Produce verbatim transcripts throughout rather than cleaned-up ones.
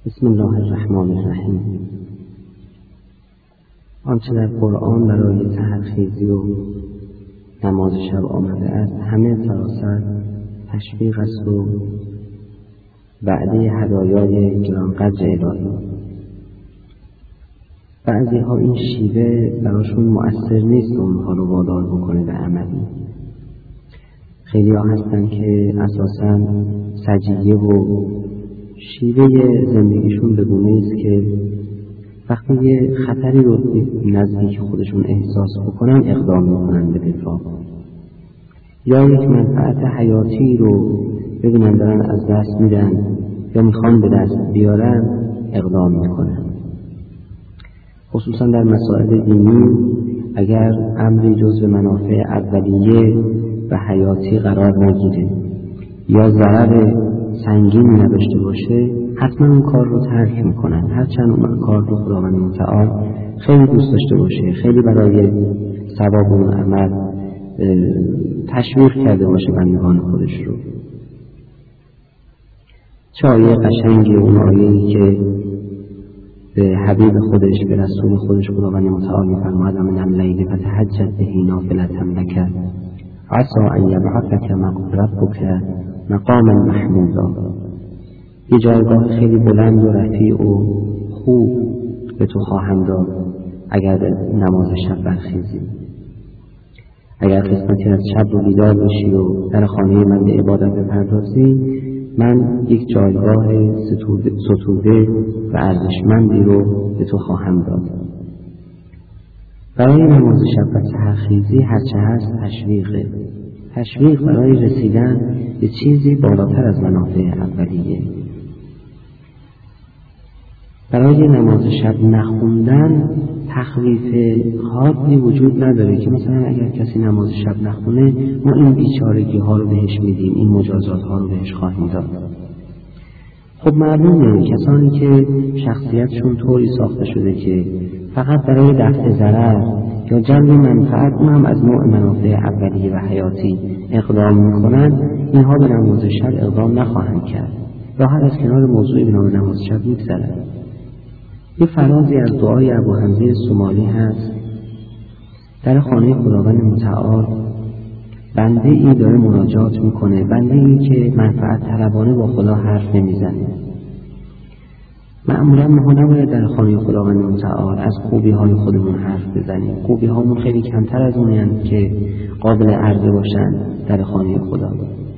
بسم الله الرحمن الرحیم. آنچه در قرآن برای سحرخیزی و نماز شب آمده است همه سراسر تشویق است و وعده هدایای گرانقدر الهی. بعضی ها این شیوه براشون مؤثر نیست و اونها رو وادار بکنه به عملی. خیلی ها هستن که اساساً سجیه و شیوه زندگیشون به گونه است که وقتی یه خطری رو نزدیک خودشون احساس بکنن اقدام میکنن به دفاع، یا یک منفعت حیاتی رو ببینن دارن از دست میدن یا میخوان به دست بیارن اقدام میکنن. خصوصا در مسائل دینی اگر امری جزو منافع اولیه و حیاتی قرار نگیره یا ضرر سنگینی نداشته باشه حتما اون کار رو ترک میکنن، هرچند اون کار رو خداوند متعال خیلی دوست داشته باشه، خیلی برای ثواب اون عمل تشویق کرده باشه بندگان خودش رو. چه آیه قشنگی اون آیه‌ای که به حبیب خودش به رسول خودش خداوند متعال میفرماید من اللیل فتهجد به نافلة لک عسى ان یبعثک ربک مقاما محمودا. یه جایگاه خیلی بلند و رفیع و خوب به تو خواهم داد اگر نماز شب برخیزی. اگر قسمتی از شب رو بیدار بشی و در خانه من به عبادت بپردازی، من یک جایگاه ستوده و ارزشمندی رو به تو خواهم داد. برای نماز شب و سحرخیزی هرچه هست تشویقه، تشویق برای رسیدن به چیزی بالاتر از منافع اولیه. برای نماز شب نخوندن تخویف حادی وجود نداره که مثلا اگر کسی نماز شب نخونه ما این بیچارگی ها رو بهش میدیم، این مجازات ها رو بهش خواهیم داد. خب معلومه کسانی که شخصیتشون طوری ساخته شده که فقط برای دفع ضرر یا جلب منفعت اونم از نوع منافع اولیه و حیاتی اقدام میکنن، اینها به نماز شب اقدام نخواهند کرد، راحت از کنار موضوعی به نام نماز شب میگذرن. یه فرازی از دعای ابوحمزه سومالی هست: در خانه خداوند متعال بنده ای داره مناجات میکنه، بنده ای که منفعت طلبانه با خدا حرف نمیزنه. معمولا ما نباید در خانه خداوند متعال از خوبی های خودمون حرف بزنیم. خوبی هامون خیلی کمتر از اونی هست که قابل عرضه باشن در خانه خدا.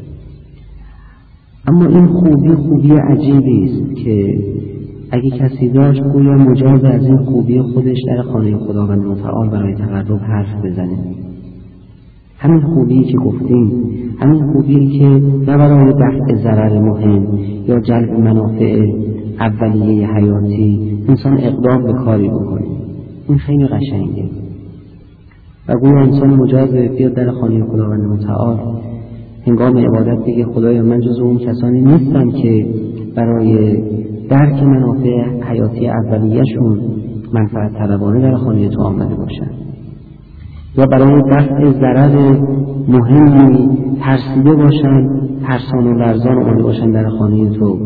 اما این خوبی خوبی عجیبی است که اگه کسی داشت گویا مجاز از این خوبی خودش در خانه خداوند متعال برای تقرب حرف بزنه. همین خوبی که گفتیم، همین خوبی که نه برای دفع ضرر مهم یا جلب منافع اولیه حیاتی انسان اقدام به کاری بکنه، این خیلی قشنگه. و گویا انسان مجازه بیاد در خانه خداوند متعال هنگام عبادت بگه خدایا من جز اون کسانی نیستم که برای درک منافع حیاتی اولیه‌شون منفعت طلبانه در خانه تو آمده باشن، یا برای دفع ضرر مهمی ترسیده باشن، ترسان و لرزان آمده باشن در خانه تو.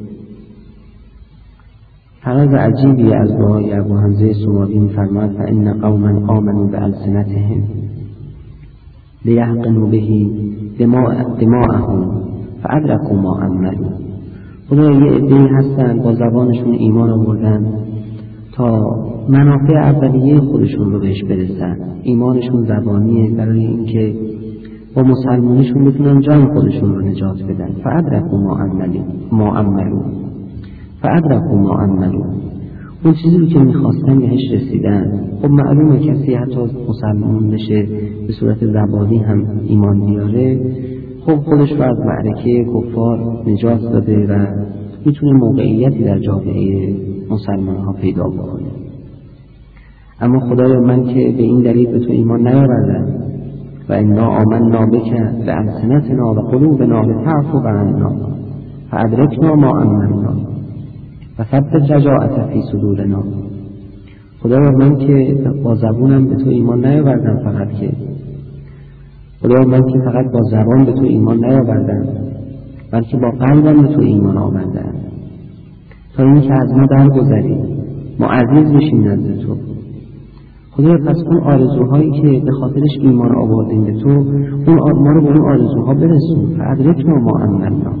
فراز عجیبی از دعای ابوحمزه سومالی می‌فرماید فإن قوما آمنوا بألسنتهم لیحقنوا به دماءهم فأدركوا ما عملوا. خدا یه عده‌ای هستن با زبانشون ایمان آوردن تا منافع اولیه خودشون رو بهش برسن. ایمانشون زبانیه برای اینکه با مسلمانیشون بتونن جان خودشون رو نجات بدن. فأدركوا ما عملوا ما عملوا فأدركوا ما عملوا. اون چیزی رو که میخواستن بهش رسیدن. خب معلومه کسی حتی مسلمان بشه به صورت زبانی هم ایمان بیاره، خب خودش رو از معرکه کفار نجات داده و میتونه موقعیتی در جامعه مسلمان ها پیدا بکنه. اما خدایا من که به این دلیل به تو ایمان نیاوردم و انا آمنا بک بألسنتنا و قلوبنا لتعفو عنا فأدرکنا ما عملنا و ثبت رجاءت فی صدورنا. خدایا من که با زبونم به تو ایمان نیاوردم، فقط که خدایا من که فقط با زبان به تو ایمان نیاوردم، بلکه با قلبم به تو ایمان آوردم. تا این که از ما درگذری، ما عزیز بشیم نزد تو. خدایا پس اون آرزوهایی که به خاطرش ایمان آوردیم به تو، اون ما رو به اون آرزوها برسون. فادرکنا ما عملنا.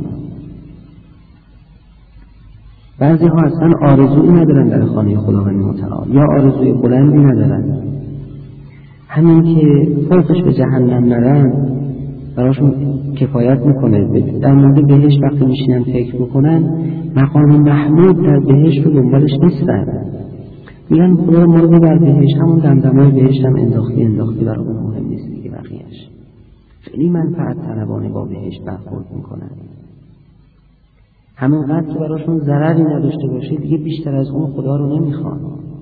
بعضی ها اصلا آرزویی ندارن در خانه خداوند متعال، یا آرزوی بلندی ندارن، همین که فوقش به جهنم نرن براشون کفایت میکنه. در مورد بهشت وقتی میشینن فکر میکنن، مقام محمود در بهشت رو دنبالش نیستن، میگن خدا ما رو ببر بهشت، همون دمدمای بهشت هم انداختی انداختی برامون مهم نیست دیگه. بقیهش خیلی منفعت طلبانه با بهشت برخورد میکنن، همونقدر که براشون ضرری نداشته باشه دیگه بیشتر از اون خدا رو نمیخوان.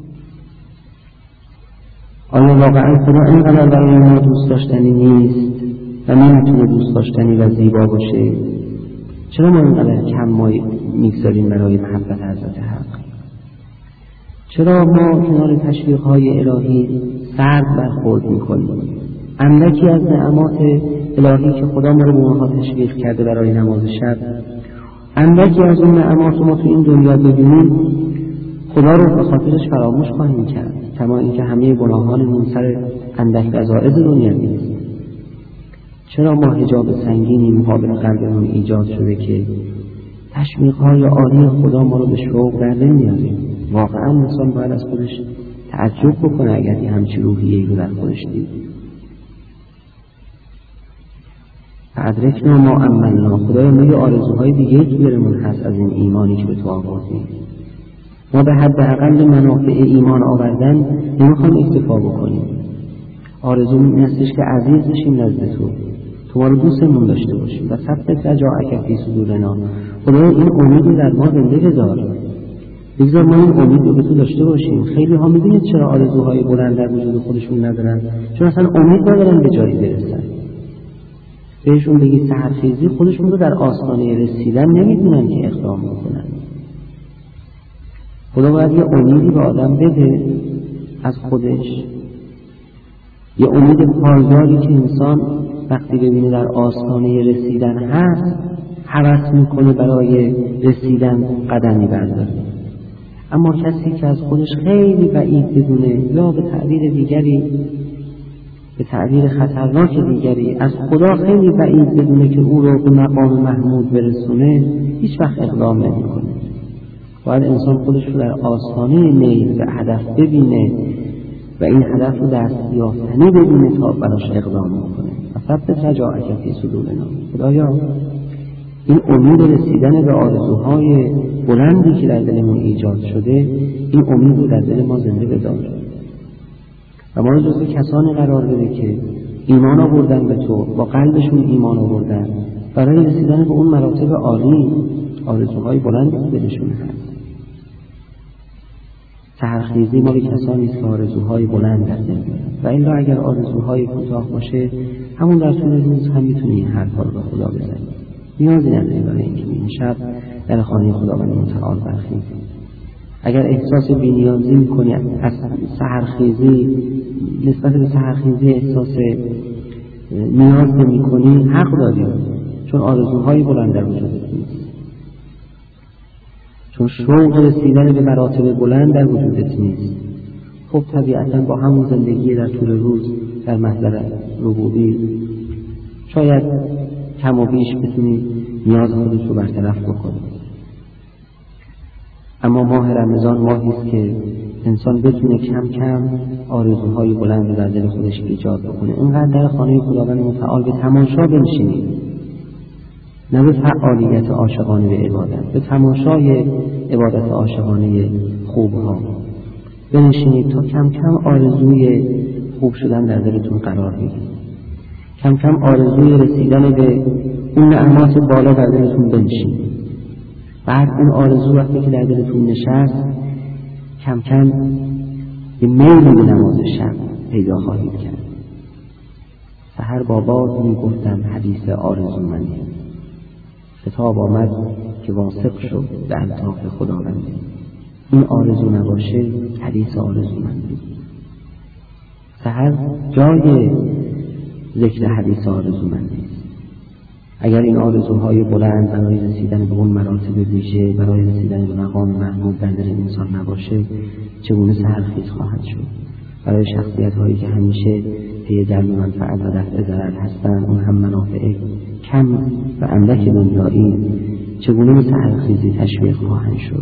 آیا واقعا خدا اینقدر برای ما دوست داشتنی نیست و نمیتونه دوست داشتنی و زیبا باشه؟ چرا ما اینقدر کم ما میگذاریم برای محبت حضرت حق؟ چرا ما کنار تشویق‌های الهی سرد برخورد میکنیم؟ اندکی از نعمات الهی که خدا ما رو به اونها تشویق کرده برای نماز شب، اندکی از اون نعمات ما تو این دنیا ببینیم، خدا رو به خاطرش فراموش خواهیم کرد، کما اینکه همه گناهانمون سر اندک رذائل دنیا نیست. چرا ما حجاب سنگینی مقابل قلبمون ایجاد شده که تشویق‌های عالی خدا ما رو به شوق در نمیاره؟ واقعا انسان باید از خودش تعجب بکنه اگر یه همچی روحیه‌ای رو در خودش دید. فادرکنا ما عملنا. خدای ما یه آرزوهای دیگه تو دلمون هست از این ایمانی که به تو آوردیم. ما به حداقل منافع ایمان آوردن نمیخوایم اکتفا بکنیم. آرزو این هستش که عزیز بشیم نزد تو، تو ما رو دوستمون داشته باشیم و ثبت رجاءک فی صدورنا. خدای این امید رو در ما زنده بذار، بگذار ما این امید رو به تو داشته باشیم. خیلی ها میدونید چرا آرزوهای بلند در وجود خودشون ندارن؟ چون اصلا امید ندارن به جایی برسن. بهشون بگی سحرخیزی، خودشون رو در آستانه رسیدن نمیدونن که اقدام میکنن. خدا باید یه امیدی به آدم بده از خودش، یه امید پایداری که انسان وقتی ببینه در آستانه رسیدن هست هوس میکنه برای رسیدن قدمی برداره. اما کسی که از خودش خیلی بعید بدونه، یا به تعبیر دیگری به تعبیر خطرناک دیگری از خدا خیلی بعید بدونه که او رو به مقام محمود برسونه، هیچ وقت اقدام نمیکنه. باید انسان خودش رو در آستانه نیل به هدف ببینه و این هدف رو دست یافتنی ببینه تا براش اقدام میکنه. و ثبت رجاءک فی صدورنا. خدایا این امید رسیدن به آرزوهای بلندی که در دلمون ایجاد شده، این امید رو در دل ما زنده بدار و ما رو جزو کسانی قرار بده که ایمان آوردن به تو، با قلبشون ایمان آوردن برای رسیدن به اون مراتب عالی، آرزوهای بلندی که دلشون هست. سحرخیزی مال کسانی است که آرزوهای بلند در دل دارن و این را اگر آرزوهای کوتاه باشه، همون در طول روز هم میتونی این حرفا رو به خدا بزنی. نیازی نداری برای اینکه این شب در خانه خداوند متعال برخیزی. اگر احساس بی‌نیازی میکنی از سحرخیزی، نسبت به سحرخیزی احساس نیاز نمی‌کنی، حق داری، چون آرزوهای بلند در وجودت نیست، چون شوق رسیدن به مراتب بلند در وجودت نیست. خب طبیعتاً با همون زندگی در طول روز در محضر ربوبی شاید کم و بیش بتونی نیاز خودت رو برطرف بکنی. اما ماه رمضان ماهی است که انسان بتونه کم کم آرزوهای بلند در دل خودش ایجاد بکنه. اینقدر در خانه خداوند متعال به تماشا بنشینید، نه به فعالیت عاشقانه به عبادت، به تماشای عبادت عاشقانه خوبها بنشینید تا کم کم آرزوی خوب شدن در دلتون قرار بگیرید، کم کم آرزوی رسیدن به اون نعمات بالا در دلتون بنشینید. بعد اون آرزو وقتی که در دلتون نشست، کم کم یه میلی به نماز شب پیدا خواهید کرد. سحر با باز می گفتم حدیث آرزومندی، خطاب آمد که واثق شد به الطاف خداوندی. این آرزو نباشه حدیث آرزومندی. سحر جای ذکر حدیث آرزومندی است. اگر این آرزوهای بلند برای رسیدن به اون مراتب ویژه، برای رسیدن به مقام محمود در دل انسان نباشه، چگونه سحرخیز خواهد شد؟ برای شخصیت هایی که همیشه پی جلب منفعت و دفع ضرر هستند، اون هم منافع کم و اندک دنیایی، چگونه به سحرخیزی تشویق خواهند شد؟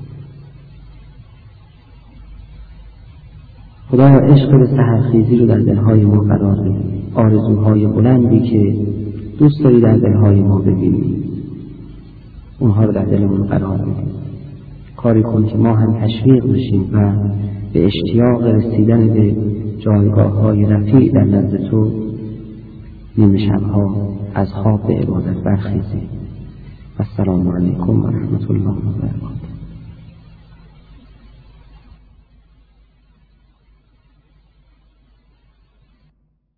خدایا عشق به سحرخیزی رو در دلهای ما قرار بده، آرزوهای بلندی که دوست داری در دلهای ما ببینی اونها رو در دلمون قرار بده. کاری کن که ما هم تشویق بشیم و به اشتیاق رسیدن به جایگاه های رفیع در نزد تو نیمه شبها از خواب به عبادت برخیزیم. السلام علیکم و رحمت الله و برکاته.